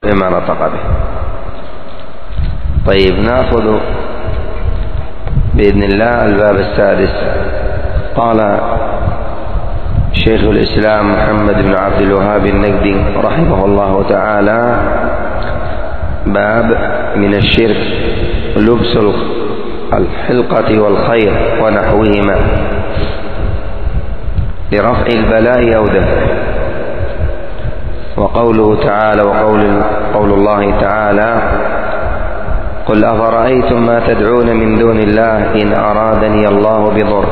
بما نطق به. طيب، نأخذ بإذن الله الباب السادس. قال شيخ الإسلام محمد بن عبد الوهاب النجدي رحمه الله تعالى: باب من الشرك لبس الحلقة والخير ونحوهما لرفع البلاء أو دفعه. وقوله تعالى وقول الله تعالى: قل أفرأيتم ما تدعون من دون الله إن أرادني الله بضر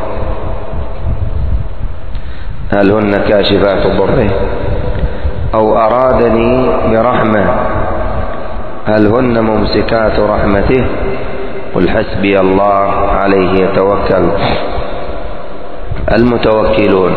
هل هن كاشفات ضره أو أرادني برحمة هل هن ممسكات رحمته قل حسبي الله عليه يتوكل المتوكلون.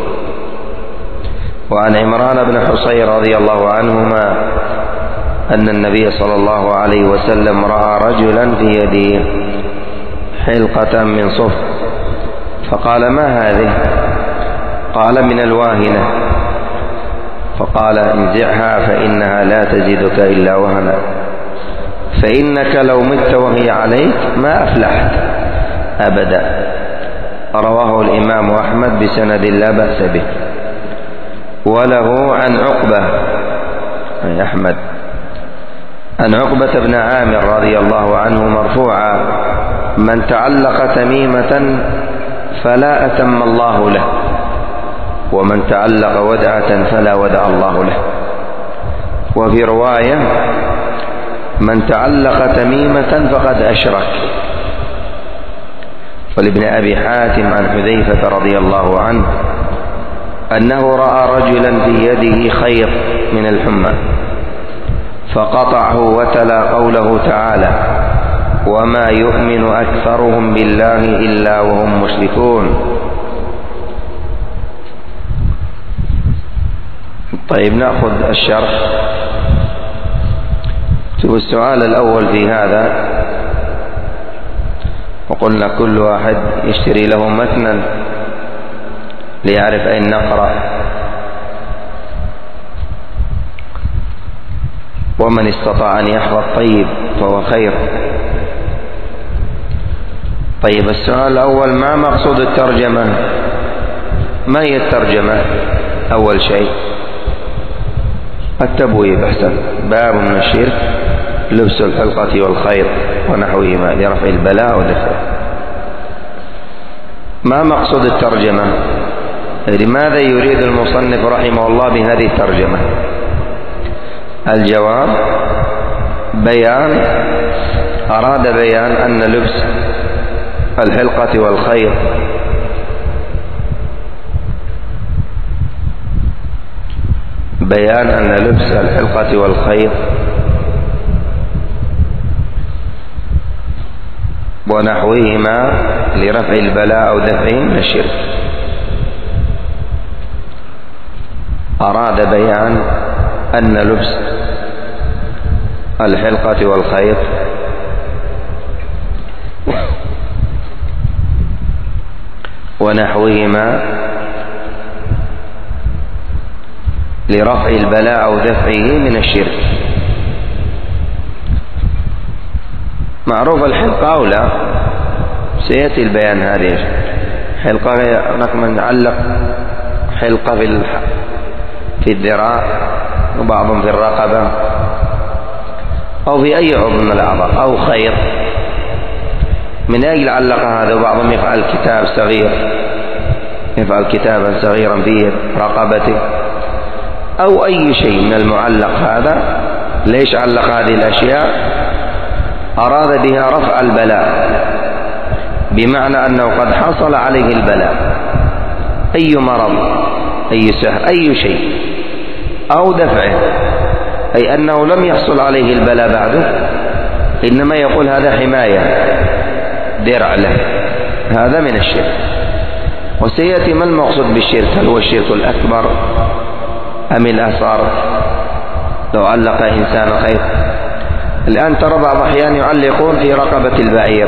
وعن عمران بن حصين رضي الله عنهما أن النبي صلى الله عليه وسلم رأى رجلا في يده حلقة من صفر فقال: ما هذه؟ قال: من الواهنة. فقال: انزعها فإنها لا تزيدك إلا وهنا، فإنك لو مت وهي عليك ما أفلحت أبدا. رواه الإمام أحمد بسند لا بأس به. وله عن عقبة أحمد عن عقبة بن عامر رضي الله عنه مرفوعا: من تعلق تميمة فلا أتم الله له، ومن تعلق ودعة فلا ودع الله له. وفي رواية: من تعلق تميمة فقد أشرك. ولابن أبي حاتم عن حذيفة رضي الله عنه أنه رأى رجلا في يده خيط من الحمى فقطعه وتلا قوله تعالى: وما يؤمن أكثرهم بالله إلا وهم مشركون. طيب، نأخذ الشرح. السؤال الأول في هذا، وقلنا كل واحد يشتري له متنا ليعرف أين نقرأ، ومن استطاع أن يحفظ طيب فهو خير. طيب، السؤال الأول: ما مقصود الترجمة؟ ما هي الترجمة؟ أول شيء التبويب. أحسن. باب من الشرك لبس الحلقة والخيط ونحوهما لرفع البلاء ودفعه. ما مقصود الترجمة؟ لماذا يريد المصنف رحمه الله بهذه الترجمة؟ الجواب: أراد بيان أن لبس الحلقة والخيط ونحوهما لرفع البلاء أو دفعه من الشرك. أراد بيان أن لبس الحلقة والخيط ونحوهما لرفع البلاء أو دفعه من الشرك. معروف الحلقة أو لا؟ سيأتي البيان. هذه حلقة هناك من علق حلقة في الذراع، وبعضهم في الرقبة، أو في أي عضو من الأعضاء، أو خيط من أجل علق هذا. وبعضهم يفعل كتاب صغير، يفعل كتابا صغيرا في رقبته، أو أي شيء من المعلق هذا. ليش علق هذه الأشياء؟ أراد بها رفع البلاء، بمعنى أنه قد حصل عليه البلاء، أي مرض، أي سحر، أي شيء، أو دفعه، أي أنه لم يحصل عليه البلاء بعده، إنما يقول هذا حماية، درع له. هذا من الشرك. وسيأتي ما المقصود بالشرك، هل هو الشرك الأكبر أم الأصغر؟ لو علق إنسان خيط. الآن ترى بعض الأحيان يعلقون في رقبة البعير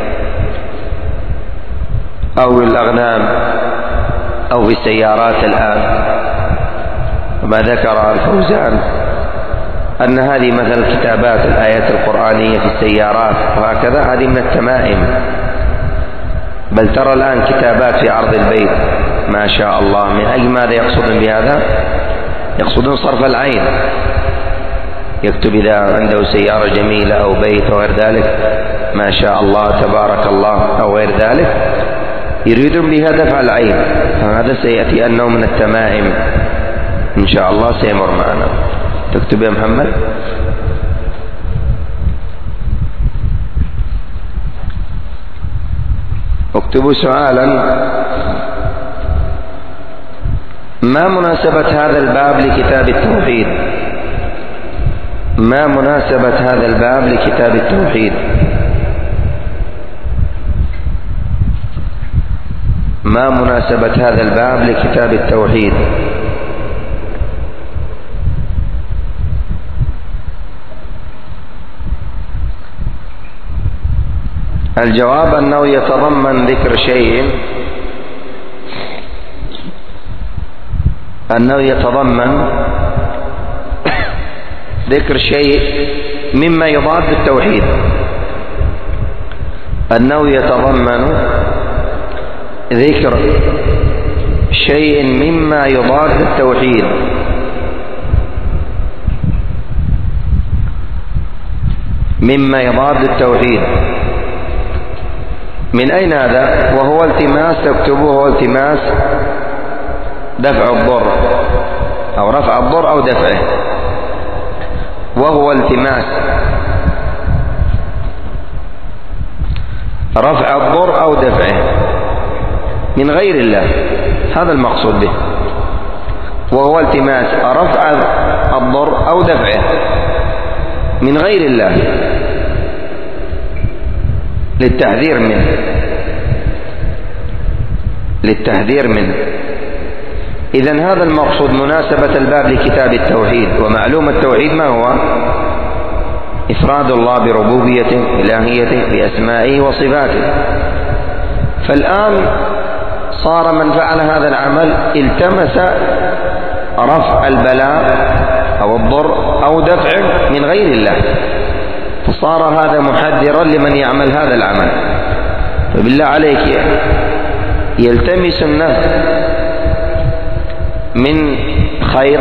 أو الأغنام أو في السيارات الآن. وما ذكر الفوزان أن هذه مثل كتابات الآيات القرآنية في السيارات وهكذا هذه من التمائم. بل ترى الآن كتابات في عرض البيت ما شاء الله. من أجل ماذا يقصدون بهذا؟ يقصدون صرف العين. يكتب إذا عنده سيارة جميلة أو بيت أو غير ذلك ما شاء الله تبارك الله أو غير ذلك، يريدون بها دفع العين. فهذا سيأتي أنه من التمائم إن شاء الله سيمر معنا. تكتب يا محمد. اكتبوا سؤالا: ما مناسبة هذا الباب لكتاب التوحيد؟ ما مناسبة هذا الباب لكتاب التوحيد؟ ما مناسبة هذا الباب لكتاب التوحيد؟ الجواب أنه يتضمن ذكر شيء، أنه يتضمن ذكر شيء مما يضاد التوحيد، أنه يتضمن ذكر شيء مما يضاد التوحيد. مما يضاد التوحيد. من أين هذا؟ وهو التماس، تكتبه هو التماس دفع الضر أو رفع الضر أو دفعه. وهو التماس رفع الضر أو دفعه من غير الله، هذا المقصود به. وهو التماس رفع الضر أو دفعه من غير الله للتحذير منه، للتحذير منه. إذن هذا المقصود مناسبة الباب لكتاب التوحيد. ومعلوم التوحيد ما هو؟ إفراد الله بربوبيته إلهيته بأسمائه وصفاته. فالآن صار من فعل هذا العمل التمس رفع البلاء أو الضر أو دفعه من غير الله، فصار هذا محذرا لمن يعمل هذا العمل. فبالله عليك يلتمس النفع من خيط،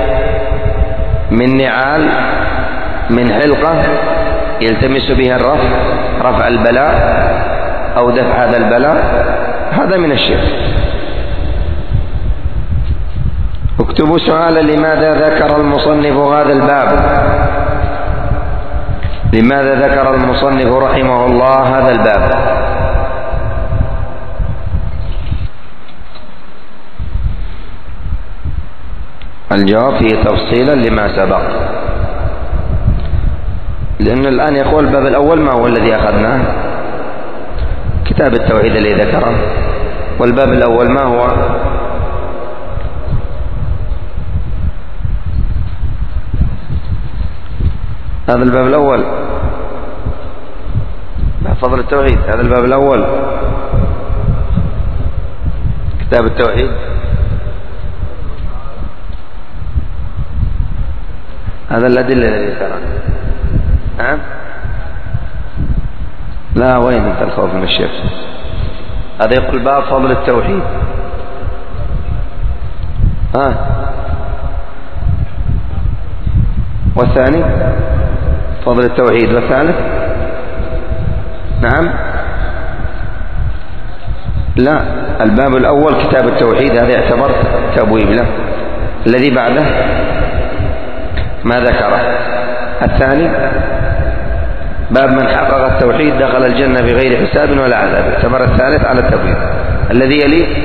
من نعال، من حلقة يلتمس بها الرفع، رفع البلاء أو دفع هذا البلاء، هذا من الشرك. اكتبوا سؤالا: لماذا ذكر المصنف هذا الباب؟ لماذا ذكر المصنف رحمه الله هذا الباب؟ الجواب فيه تفصيلا لما سبق، لأن الآن يقول الباب الأول ما هو الذي أخذناه؟ كتاب التوحيد الذي ذكره. والباب الأول ما هو؟ هذا الباب الأول فضل التوحيد، هذا الباب الأول كتاب التوحيد. هذا الأدلة الذي ذكرها. نعم. لا، وين أنت الخوف من الشرك؟ هذا يقول باب فضل التوحيد. والثاني فضل التوحيد، والثالث نعم. لا، الباب الأول كتاب التوحيد، هذا يعتبر تبويب له. الذي بعده ما ذكره. الثاني باب من حقق التوحيد دخل الجنة بغير حساب ولا عذاب، اعتبر الثالث على التبويب. الذي يليه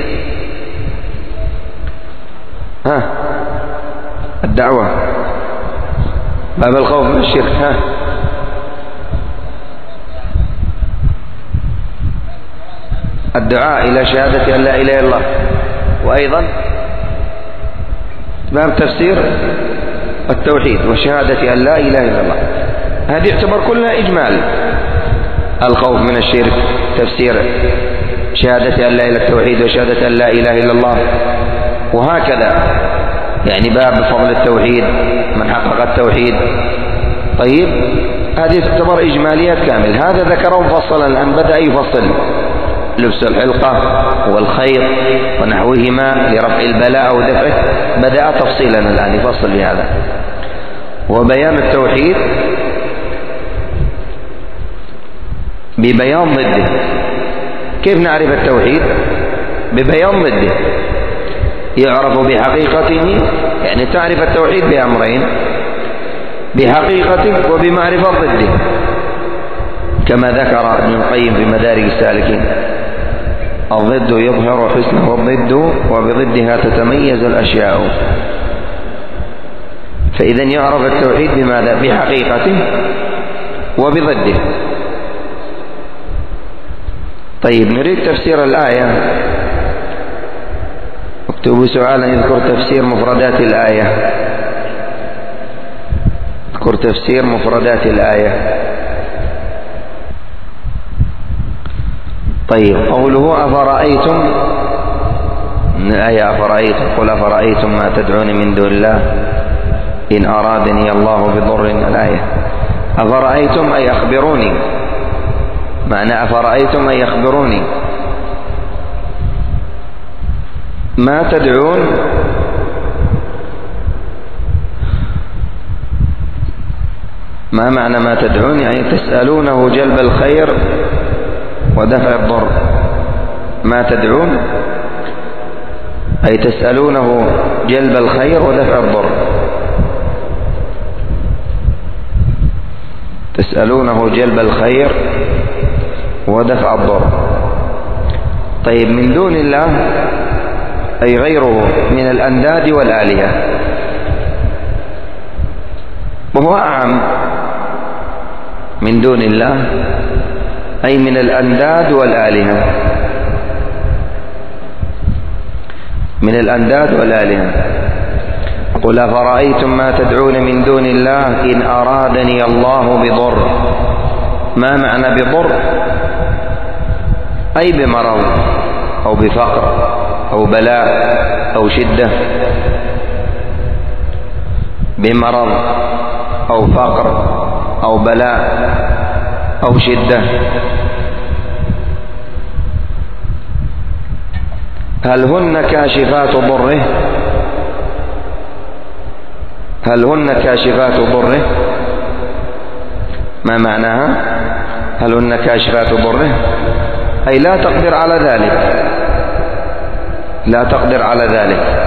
الدعوة، باب الخوف من الشرك. الدعاء إلى شهادة أن لا إله إلا الله. وأيضا باب تفسير التوحيد وشهادة أن لا إله إلا الله. هذه يعتبر كلها إجمال: الخوف من الشرك، تفسير شهادة أن لا إله إلا التوحيد وشهادة أن لا إله إلا الله، وهكذا يعني باب فضل التوحيد، من حقق التوحيد. طيب هذه تعتبر إجماليات كامل. هذا ذكره مفصلا، الآن بدأ يفصل: لبس الحلقة والخيط ونحوهما لرفع البلاء أو دفعه، بدأ تفصيلا الآن يفصل بهذا. وبيان التوحيد ببيان ضده. كيف نعرف التوحيد؟ ببيان ضده. يعرف بحقيقته، يعني تعرف التوحيد بأمرين: بحقيقته وبمعرفة ضده، كما ذكر ابن القيم في مدارج السالكين: الضد يظهر حسنه الضد وبضدها تتميز الأشياء. فإذا يعرف التوحيد بماذا؟ بحقيقته وبضده. طيب نريد تفسير الآية. اكتبوا سؤالا يذكر تفسير مفردات الآية. اذكر تفسير مفردات الآية. طيب قوله أفرأيتم، من الآية أفرأيتم، قل أفرأيتم ما تدعون من دون الله إن أرادني الله بضر. الآية أفرأيتم أي أخبروني، معنى أفرأيتم أي أخبروني ما تدعون. ما معنى ما تدعون؟ يعني تسألونه جلب الخير ودفع الضر. ما تدعون أي تسألونه جلب الخير ودفع الضر. تسألونه جلب الخير ودفع الضر. طيب من دون الله أي غيره من الأنداد والآلهة، وهو أعم. من دون الله أي من الأنداد والآلهة، من الأنداد والآلهة. قل أفرأيتم ما تدعون من دون الله إن أرادني الله بضر. ما معنى بضر؟ أي بمرض أو بفقر أو بلاء أو شدة. بمرض أو فقر أو بلاء أو شدة. هل هن كاشفات ضره؟ هل هن كاشفات ضره؟ ما معناها؟ هل هن كاشفات ضره؟ أي لا تقدر على ذلك، لا تقدر على ذلك.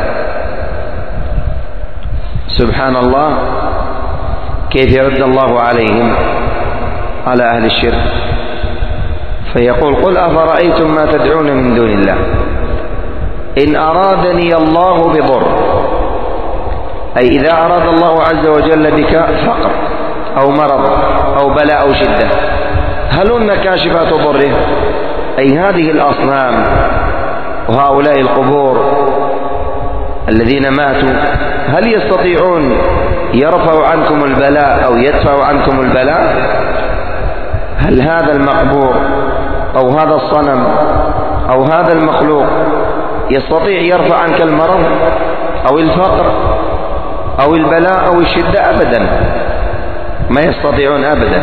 سبحان الله، كيف يرد الله عليهم، على أهل الشرك، فيقول: قل أفرأيتم ما تدعون من دون الله إن أرادني الله بضر. أي إذا أراد الله عز وجل بك فقر أو مرض أو بلاء أو شدة، هل هن كاشفات ضره؟ أي هذه الأصنام وهؤلاء القبور الذين ماتوا، هل يستطيعون يرفع عنكم البلاء أو يدفع عنكم البلاء؟ هل هذا المقبور أو هذا الصنم أو هذا المخلوق يستطيع يرفع عنك المرض أو الفقر أو البلاء أو الشدة؟ أبدا، ما يستطيعون أبدا.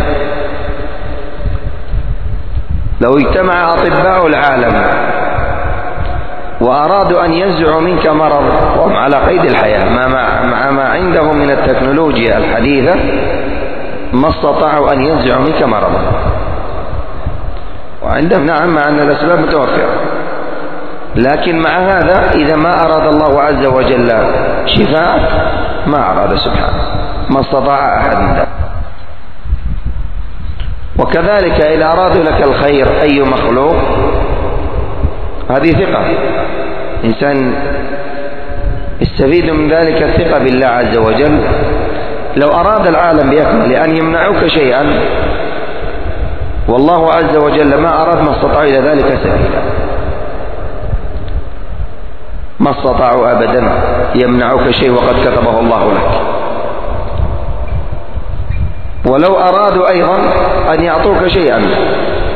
لو اجتمع أطباء العالم وأرادوا أن ينزعوا منك مرض وهم على قيد الحياة مع ما عندهم من التكنولوجيا الحديثة، ما استطاعوا أن ينزعوا منك مرضا. وعندهم نعم مع أن الأسباب متوفرة، لكن مع هذا إذا ما أراد الله عز وجل شفاء ما أراد سبحانه، ما استطاع أحد من ذلك. وكذلك إذا أرادوا لك الخير أي مخلوق، هذه ثقة، إنسان يستفيد من ذلك الثقة بالله عز وجل. لو أراد العالم بأكمله أن يمنعوك شيئا والله عز وجل ما أراد، ما استطاعوا إلى ذلك سبيلا، ما استطاعوا أبدا يمنعوك شيء وقد كتبه الله لك. ولو أرادوا أيضا أن يعطوك شيئا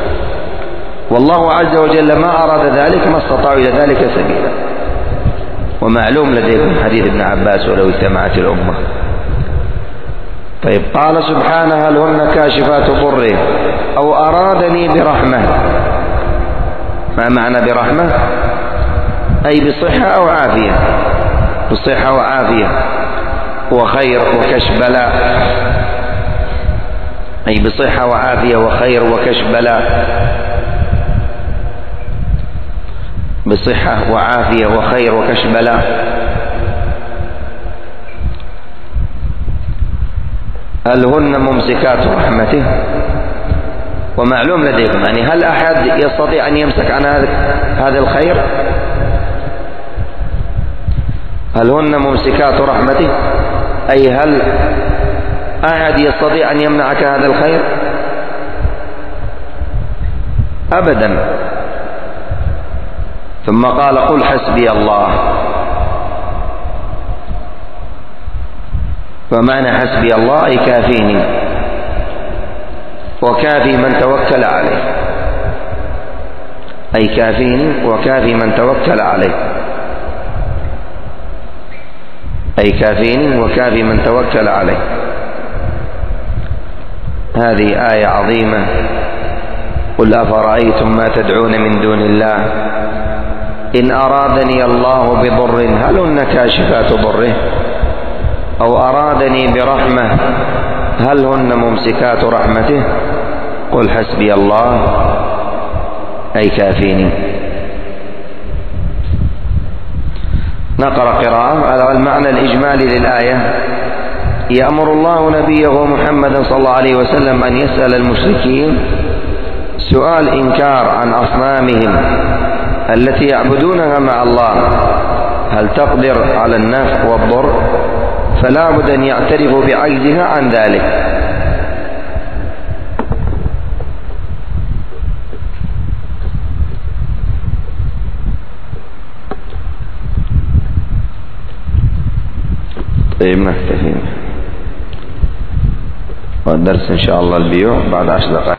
والله عز وجل ما أراد ذلك، ما استطاعوا إلى ذلك سبيلا. ومعلوم لديكم حديث ابن عباس ولو اجتمعت الأمة. طيب قال سبحانه هل هن كاشفات ضره أو أرادني برحمة. ما معنى برحمة؟ أي بصحة أو عافية، بصحة وعافية وخير وكشف بلاء، أي بصحة وعافية وخير وكشف بلاء، بصحة وعافية وخير وكشف بلاء. هل هن ممسكات رحمته؟ ومعلوم لديكم يعني هل أحد يستطيع أن يمسك عن هذا الخير؟ هل هن ممسكات رحمته أي هل أحد يستطيع أن يمنعك هذا الخير؟ أبدا. ثم قال قل حسبي الله. ومعنى حسبي الله أي كافيني وكافي من توكل عليه، أي كافيني وكافي من توكل عليه، أي كافيني وكافي من توكل عليه. هذه آية عظيمة. قل أفرأيتم ما تدعون من دون الله إن أرادني الله بضر هل هن كاشفات ضره أو أرادني برحمة هل هن ممسكات رحمته. قل حسبي الله أي كافيني. نقرأ قراءة على المعنى الإجمالي للآية. يأمر الله نبيه محمدا صلى الله عليه وسلم أن يسأل المشركين سؤال إنكار عن أصنامهم التي يعبدونها مع الله هل تقدر على النفع والضر، فلا بد أن يعترفوا بعجزها عن ذلك. طيب نكتفي، والدرس إن شاء الله البيوع بعد 10 دقائق.